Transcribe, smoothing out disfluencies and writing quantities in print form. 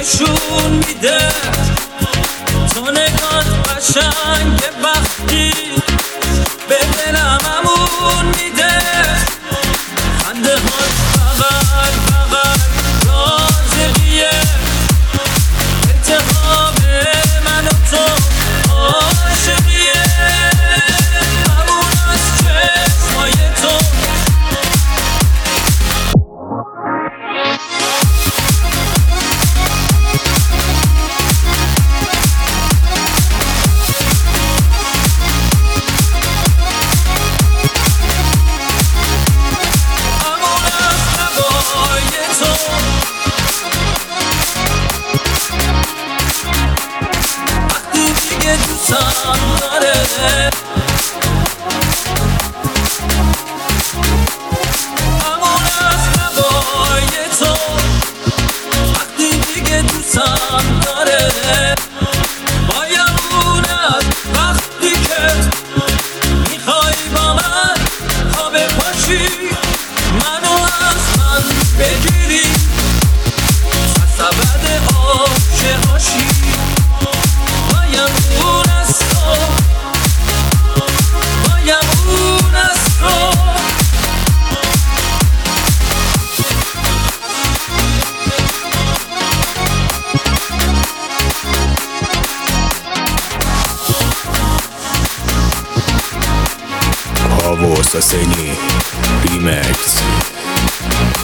نشون میده تو نگات قشنگ وقتی به دلم امون میده خنده ها بغل بغل رازقیه اتحاب من و تو عاشقیه همون از چشمای تو دوستم داره همون از هوای تو وقتی دیگه دوستم داره باید اون از وقتی که میخوای با من خواب پاشی منو از من بگیری سبد عاشق باشی Avos Aseni Remix